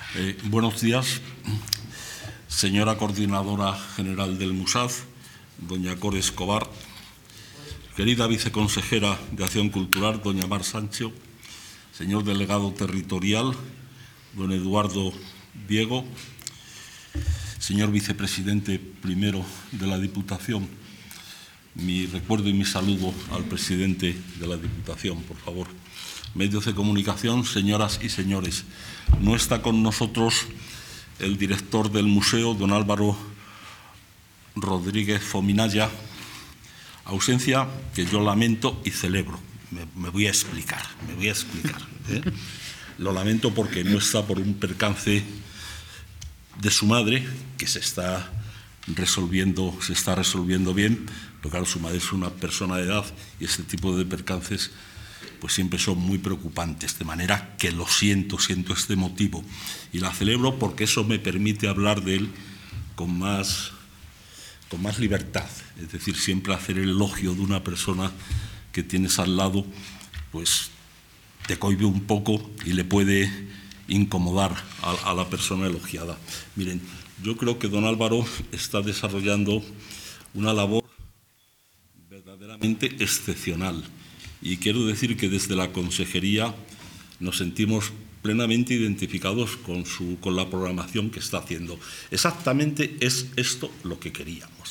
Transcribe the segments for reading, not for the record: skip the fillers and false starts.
Buenos días, señora Coordinadora General del MUSAD, doña Core Escobar, querida Viceconsejera de Acción Cultural, doña Mar Sancho, señor Delegado Territorial, don Eduardo Diego, señor Vicepresidente primero de la Diputación, mi recuerdo y mi saludo al Presidente de la Diputación, por favor. Medios de comunicación, señoras y señores, no está con nosotros el director del museo, don Álvaro Rodríguez Fominaya, ausencia que yo lamento y celebro. Me voy a explicar. Lo lamento porque no está por un percance de su madre, que se está resolviendo bien, pero claro, su madre es una persona de edad y este tipo de percances pues siempre son muy preocupantes, de manera que lo siento este motivo y la celebro porque eso me permite hablar de él con más libertad, es decir, siempre hacer el elogio de una persona que tienes al lado, pues te cohíbe un poco y le puede incomodar a la persona elogiada. Miren, yo creo que don Álvaro está desarrollando una labor verdaderamente excepcional. Y quiero decir que desde la Consejería nos sentimos plenamente identificados con la programación que está haciendo. Exactamente es esto lo que queríamos.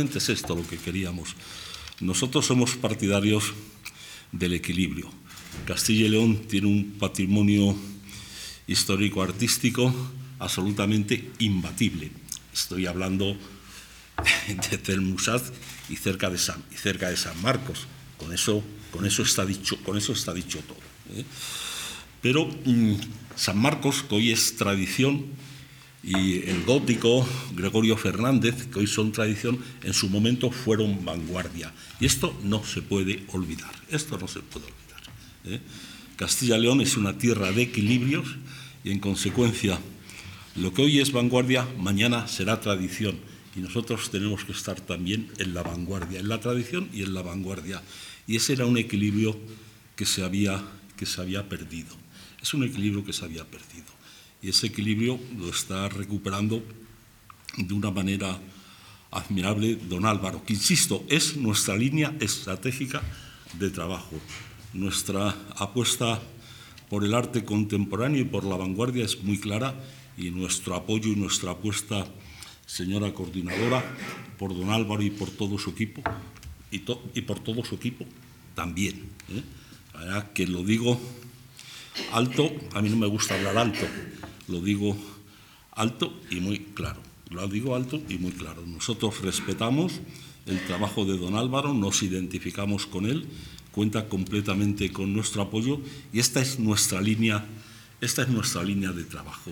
Nosotros somos partidarios del equilibrio. Castilla y León tiene un patrimonio histórico-artístico absolutamente imbatible. Estoy hablando del MUSAD y cerca de San Marcos. Con eso está dicho todo. Pero San Marcos, que hoy es tradición, y el gótico, Gregorio Fernández, que hoy son tradición, en su momento fueron vanguardia. Y esto no se puede olvidar. Castilla y León es una tierra de equilibrios y, en consecuencia, lo que hoy es vanguardia, mañana será tradición. Y nosotros tenemos que estar también en la vanguardia, en la tradición y en la vanguardia. Y ese era un equilibrio que se había perdido. Es un equilibrio que se había perdido. Y ese equilibrio lo está recuperando de una manera admirable don Álvaro, que, insisto, es nuestra línea estratégica de trabajo. Nuestra apuesta por el arte contemporáneo y por la vanguardia es muy clara, y nuestro apoyo y nuestra apuesta, señora Coordinadora, por don Álvaro y por todo su equipo, y por todo su equipo también. Ahora que lo digo alto, a mí no me gusta hablar alto, lo digo alto y muy claro. Nosotros respetamos el trabajo de don Álvaro, nos identificamos con él, cuenta completamente con nuestro apoyo y esta es nuestra línea de trabajo.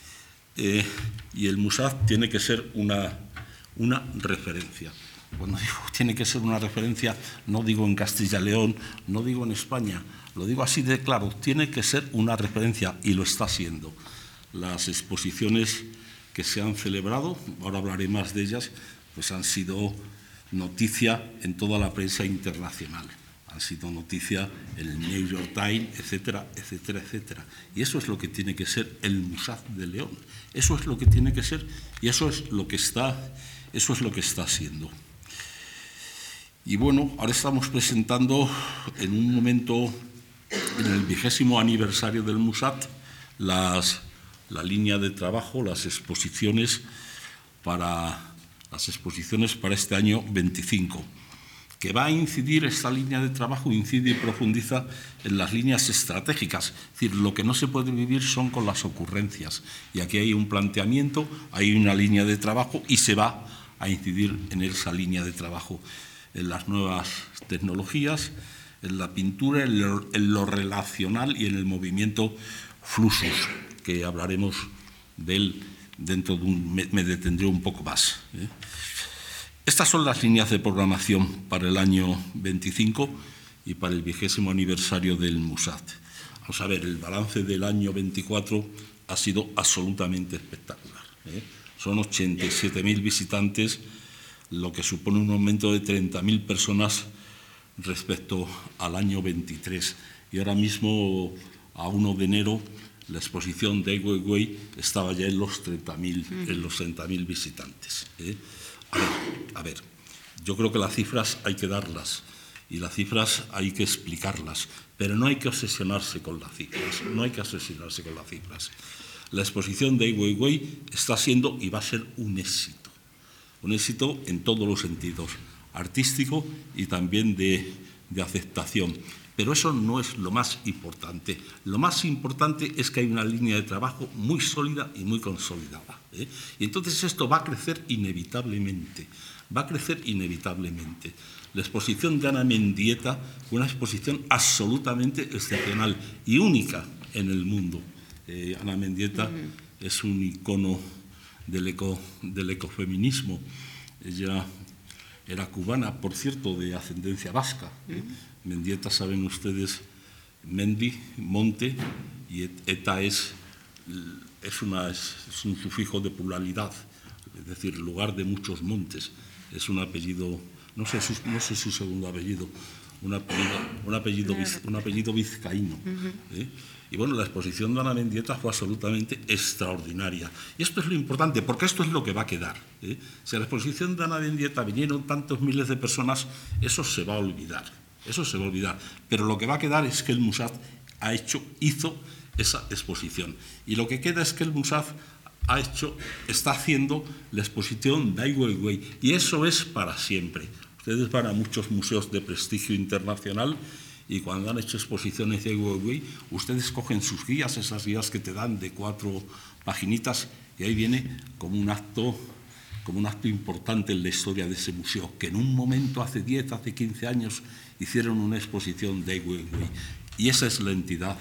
Y el MUSAD tiene que ser una referencia. Cuando digo tiene que ser una referencia, no digo en Castilla y León, no digo en España, lo digo así de claro, tiene que ser una referencia y lo está siendo. Las exposiciones que se han celebrado, ahora hablaré más de ellas, pues han sido noticia en toda la prensa internacional. Han sido noticia en el New York Times, etcétera. Y eso es lo que tiene que ser el MUSAD de León. Eso es lo que tiene que ser y eso es lo que está siendo. Y bueno, ahora estamos presentando en un momento, en el 20º aniversario del MUSAD, la línea de trabajo, las exposiciones para este año 25. Que va a incidir, esta línea de trabajo incide y profundiza en las líneas estratégicas. Es decir, lo que no se puede vivir son con las ocurrencias. Y aquí hay un planteamiento, hay una línea de trabajo y se va a incidir en esa línea de trabajo, en las nuevas tecnologías, en la pintura, en lo relacional y en el movimiento Fluxus, que hablaremos de él dentro de me detendré un poco más. Estas son las líneas de programación para el año 25 y para el 20º aniversario del MUSAD. Vamos a ver, el balance del año 24 ha sido absolutamente espectacular. Son 87.000 visitantes, lo que supone un aumento de 30.000 personas respecto al año 23. Y ahora mismo, a 1 de enero, la exposición de Ai Weiwei estaba ya en los 30.000 visitantes. A ver, yo creo que las cifras hay que darlas y las cifras hay que explicarlas, pero no hay que obsesionarse con las cifras, La exposición de Ai Weiwei está siendo y va a ser un éxito en todos los sentidos, artístico y también de aceptación. Pero eso no es lo más importante. Lo más importante es que hay una línea de trabajo muy sólida y muy consolidada. Y entonces esto va a crecer inevitablemente. La exposición de Ana Mendieta fue una exposición absolutamente excepcional y única en el mundo. Ana Mendieta es un icono del ecofeminismo. Ella era cubana, por cierto, de ascendencia vasca. Mendieta, saben ustedes, Mendi, monte, y eta es un sufijo de pluralidad, es decir, lugar de muchos montes. Es un apellido, no sé su segundo apellido, un apellido vizcaíno. Y bueno, la exposición de Ana Mendieta fue absolutamente extraordinaria. Y esto es lo importante, porque esto es lo que va a quedar. Si a la exposición de Ana Mendieta vinieron tantos miles de personas, eso se va a olvidar. Pero lo que va a quedar es que el Musaf hizo esa exposición. Y lo que queda es que el Musaf está haciendo la exposición de Ai Weiwei. Y eso es para siempre. Ustedes van a muchos museos de prestigio internacional y cuando han hecho exposiciones de Ai Weiwei, ustedes cogen sus guías, esas guías que te dan de 4 paginitas, y ahí viene como un acto importante en la historia de ese museo, que en un momento, hace 10, hace 15 años, hicieron una exposición de Ai Weiwei. Y esa es la entidad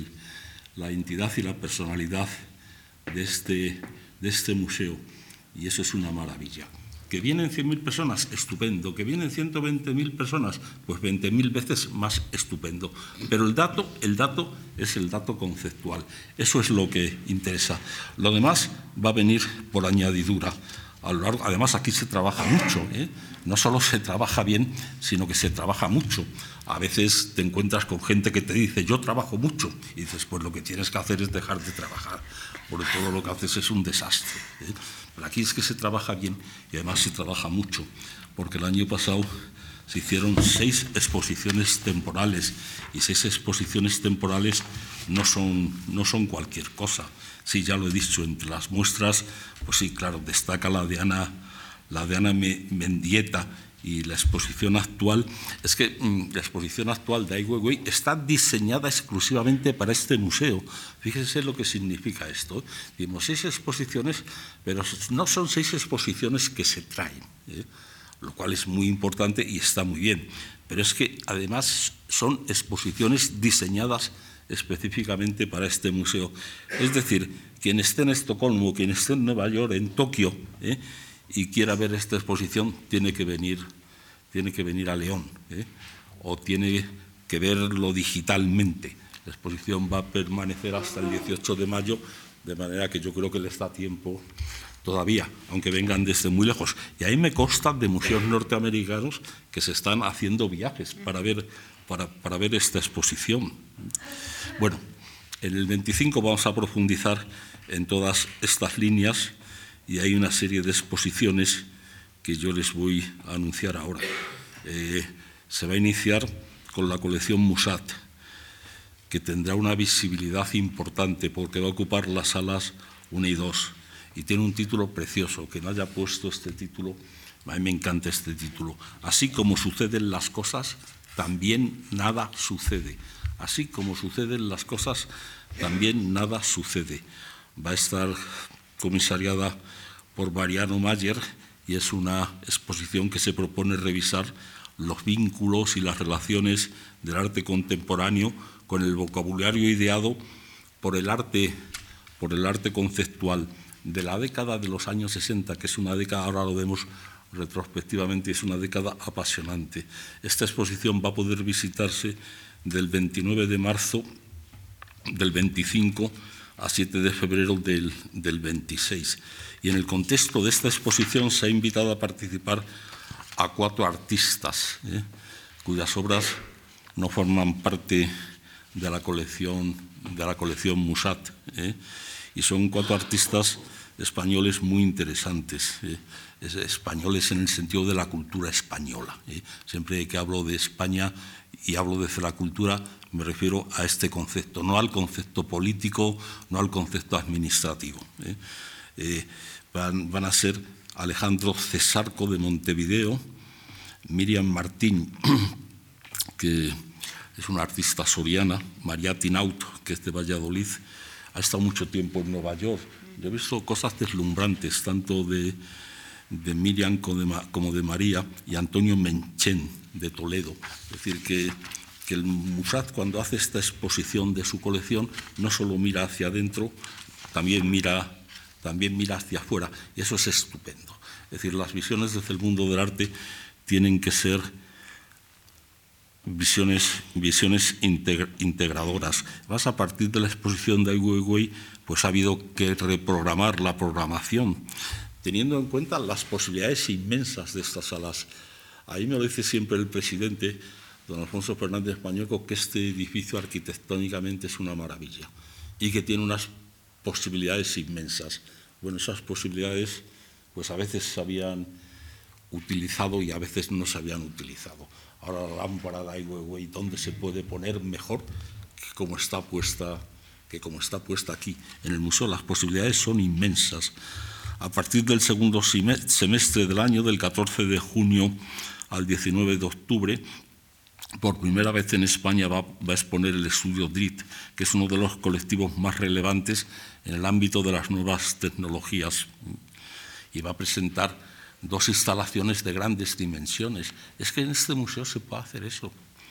y la personalidad de este museo. Y eso es una maravilla. Que vienen 100.000 personas, estupendo. Que vienen 120.000 personas, pues 20.000 veces más estupendo. Pero el dato es el dato conceptual. Eso es lo que interesa. Lo demás va a venir por añadidura. Además, aquí se trabaja mucho. No solo se trabaja bien, sino que se trabaja mucho. A veces te encuentras con gente que te dice, yo trabajo mucho. Y dices, pues lo que tienes que hacer es dejar de trabajar, porque todo lo que haces es un desastre. Pero aquí es que se trabaja bien y además se trabaja mucho, porque el año pasado se hicieron 6 exposiciones temporales, y 6 exposiciones temporales no son cualquier cosa. Sí, ya lo he dicho, entre las muestras, pues sí, claro, destaca la de Ana Mendieta, y la exposición actual. Es que la exposición actual de Ai Weiwei está diseñada exclusivamente para este museo. Fíjense lo que significa esto. Dimos 6 exposiciones, pero no son 6 exposiciones que se traen, lo cual es muy importante y está muy bien. Pero es que además son exposiciones diseñadas específicamente para este museo. Es decir, quien esté en Estocolmo, quien esté en Nueva York, en Tokio, y quiera ver esta exposición, tiene que venir a León, o tiene que verlo digitalmente. La exposición va a permanecer hasta el 18 de mayo, de manera que yo creo que les da tiempo todavía, aunque vengan desde muy lejos. Y ahí me consta de museos norteamericanos que se están haciendo viajes para ver esta exposición. Bueno, en el 25 vamos a profundizar en todas estas líneas, y hay una serie de exposiciones que yo les voy a anunciar ahora. Se va a iniciar con la colección Musat, que tendrá una visibilidad importante porque va a ocupar las salas 1 y 2, y tiene un título precioso. Que no haya puesto este título, a mí me encanta este título. Así como suceden las cosas, también nada sucede. Así como suceden las cosas, también nada sucede. Va a estar comisariada por Mariano Mayer, y es una exposición que se propone revisar los vínculos y las relaciones del arte contemporáneo con el vocabulario ideado por el arte conceptual de la década de los años 60, que es una década, ahora lo vemos retrospectivamente, es una década apasionante. Esta exposición va a poder visitarse del 29 de marzo del 25 a 7 de febrero del 26. Y en el contexto de esta exposición se ha invitado a participar a 4 artistas, cuyas obras no forman parte de la colección Musat, y son 4 artistas españoles muy interesantes, españoles en el sentido de la cultura española. Siempre que hablo de España y hablo de la cultura, me refiero a este concepto, no al concepto político, no al concepto administrativo. Van a ser Alejandro Cesarco, de Montevideo, Miriam Martín, que es una artista soriana, María Tinaut, que es de Valladolid, ha estado mucho tiempo en Nueva York. Yo he visto cosas deslumbrantes, tanto de Miriam como de María, y Antonio Menchen, de Toledo. Es decir, que el Musat, cuando hace esta exposición de su colección, no solo mira hacia adentro, también mira hacia afuera, y eso es estupendo. Es decir, las visiones desde el mundo del arte tienen que ser visiones integradoras. Además, a partir de la exposición de Ai Weiwei, pues ha habido que reprogramar la programación, teniendo en cuenta las posibilidades inmensas de estas salas. Ahí me lo dice siempre el presidente, don Alfonso Fernández Mañueco, que este edificio arquitectónicamente es una maravilla y que tiene unas posibilidades inmensas. Bueno, esas posibilidades pues a veces se habían utilizado y a veces no se habían utilizado. Ahora la lámpara de Ai Weiwei, ¿dónde se puede poner mejor que como está puesta aquí en el museo? Las posibilidades son inmensas. A partir del segundo semestre del año, del 14 de junio al 19 de octubre, por primera vez en España va a exponer el estudio DRIT, que es uno de los colectivos más relevantes en el ámbito de las nuevas tecnologías, y va a presentar 2 instalaciones de grandes dimensiones. Es que en este museo se puede hacer eso.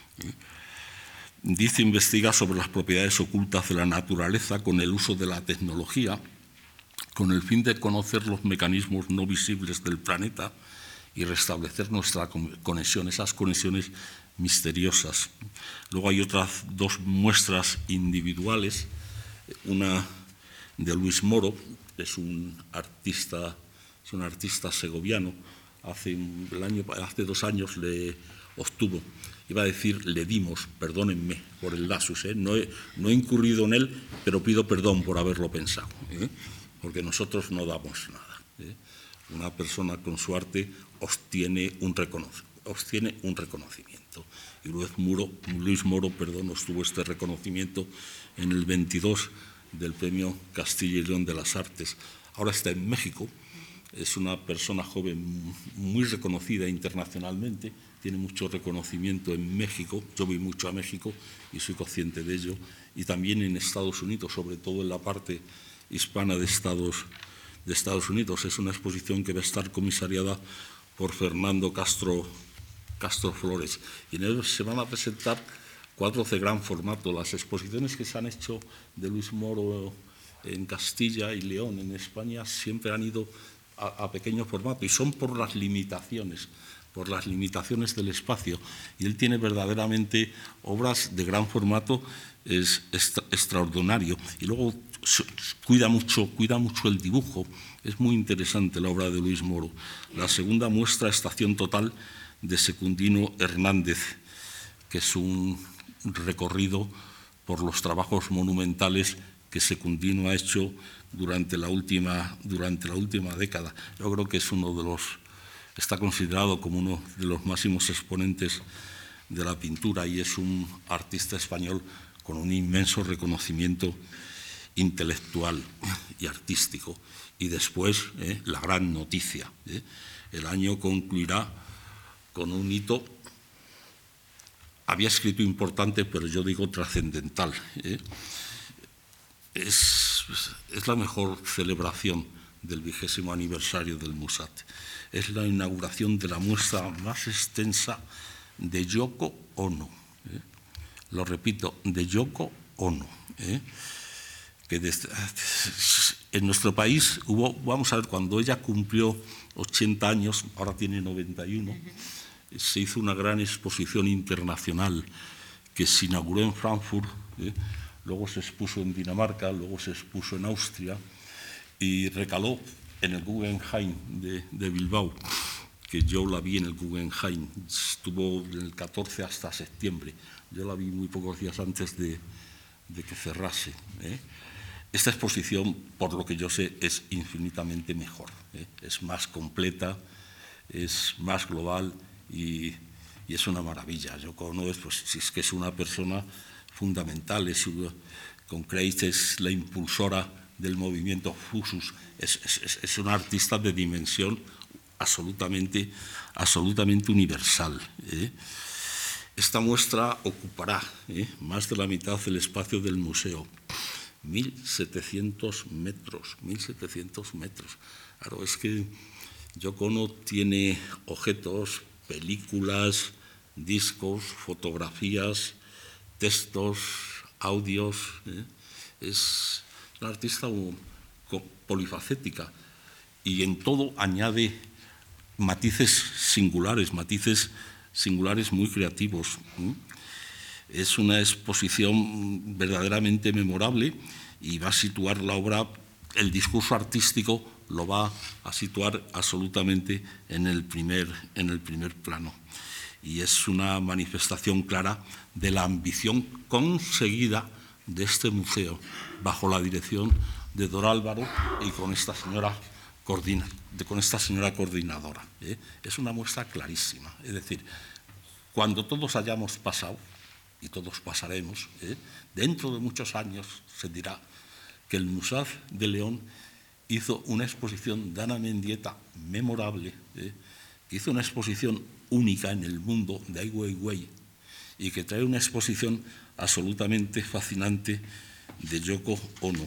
Dice, investiga sobre las propiedades ocultas de la naturaleza con el uso de la tecnología, con el fin de conocer los mecanismos no visibles del planeta y restablecer nuestra conexión, esas conexiones misteriosas. Luego hay otras 2 muestras individuales, una de Luis Moro, que es un artista segoviano. Hace 2 años le obtuvo, iba a decir le dimos, perdónenme por el lapsus, no he incurrido en él, pero pido perdón por haberlo pensado, porque nosotros no damos nada. Una persona con su arte obtiene un reconocimiento. Y Luis Moro, obtuvo este reconocimiento en el 22 del Premio Castilla y León de las Artes. Ahora está en México. Es una persona joven muy reconocida internacionalmente, tiene mucho reconocimiento en México. Yo voy mucho a México y soy consciente de ello, y también en Estados Unidos, sobre todo en la parte hispana de Estados Unidos. Es una exposición que va a estar comisariada por Fernando Castro Flores, y en él se van a presentar cuadros de gran formato. Las exposiciones que se han hecho de Luis Moro en Castilla y León, en España, siempre han ido a pequeño formato, y son por las limitaciones del espacio. Y él tiene verdaderamente obras de gran formato, es extraordinario. Y luego cuida mucho el dibujo. Es muy interesante la obra de Luis Moro. La segunda muestra, Estación Total, de Secundino Hernández, que es un recorrido por los trabajos monumentales que Secundino ha hecho durante la última década. Yo creo que es está considerado como uno de los máximos exponentes de la pintura, y es un artista español con un inmenso reconocimiento intelectual y artístico. Y después, la gran noticia. El año concluirá con un hito, había escrito importante, pero yo digo trascendental. Es la mejor celebración del 20º aniversario del Musat. Es la inauguración de la muestra más extensa de Yoko Ono. Lo repito, de Yoko Ono. Que en nuestro país vamos a ver, cuando ella cumplió 80 años, ahora tiene 91, se hizo una gran exposición internacional que se inauguró en Frankfurt, luego se expuso en Dinamarca, luego se expuso en Austria y recaló en el Guggenheim de Bilbao, que yo la vi en el Guggenheim, estuvo del 14 hasta septiembre, yo la vi muy pocos días antes de que cerrase. Esta exposición, por lo que yo sé, es infinitamente mejor, es más completa, es más global y es una maravilla. Yoko Ono es que es una persona fundamental, con Create es la impulsora del movimiento Fusus, es una artista de dimensión absolutamente universal. Esta muestra ocupará más de la mitad del espacio del museo, 1.700 metros, 1.700 metros. Claro, es que Yoko Ono tiene objetos, películas, discos, fotografías, textos, audios. Es una artista polifacética y en todo añade matices singulares muy creativos. Es una exposición verdaderamente memorable y va a situar la obra, el discurso artístico lo va a situar absolutamente en el primer plano. Y es una manifestación clara de la ambición conseguida de este museo bajo la dirección de Don Álvaro y con esta señora coordinadora. Es una muestra clarísima. Es decir, cuando todos hayamos pasado, y todos pasaremos, dentro de muchos años se dirá que el Museo de León hizo una exposición de Ana Mendieta memorable, que hizo una exposición única en el mundo de Ai Weiwei y que trae una exposición absolutamente fascinante de Yoko Ono.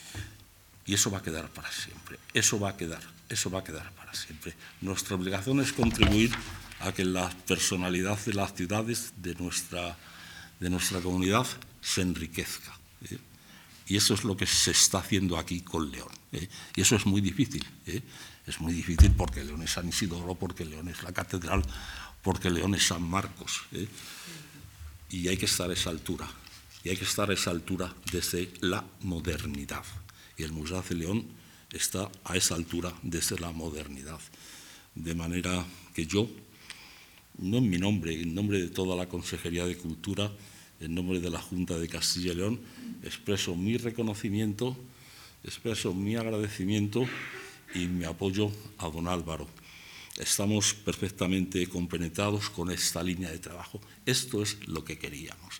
Y eso va a quedar para siempre, eso va a quedar para siempre. Nuestra obligación es contribuir a que la personalidad de las ciudades de nuestra comunidad se enriquezca. Y eso es lo que se está haciendo aquí con León. Y eso es muy difícil. Es muy difícil porque León es San Isidoro, porque León es la catedral, porque León es San Marcos. Y hay que estar a esa altura. Y hay que estar a esa altura desde la modernidad. Y el Museo de León está a esa altura desde la modernidad. De manera que yo, no en mi nombre, en nombre de toda la Consejería de Cultura, en nombre de la Junta de Castilla y León, expreso mi reconocimiento, expreso mi agradecimiento y mi apoyo a don Álvaro. Estamos perfectamente compenetrados con esta línea de trabajo. Esto es lo que queríamos,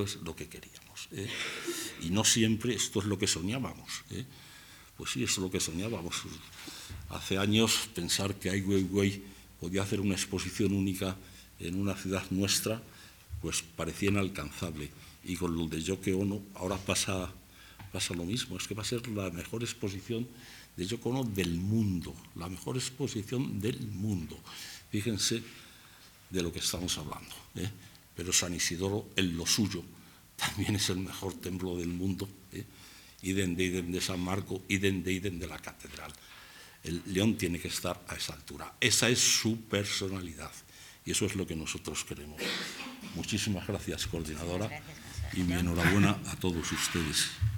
Y no siempre esto es lo que soñábamos. Pues sí, esto es lo que soñábamos. Hace años pensar que Ai Weiwei podía hacer una exposición única en una ciudad nuestra, pues parecía inalcanzable. Y con lo de Yoko Ono ahora pasa lo mismo. Es que va a ser la mejor exposición de Yoko Ono del mundo, la mejor exposición del mundo. Fíjense de lo que estamos hablando. Pero San Isidoro, en lo suyo, también es el mejor templo del mundo. Idem de San Marco, idem de la catedral. El León tiene que estar a esa altura. Esa es su personalidad. Y eso es lo que nosotros queremos. Muchísimas gracias, coordinadora, y mi enhorabuena a todos ustedes.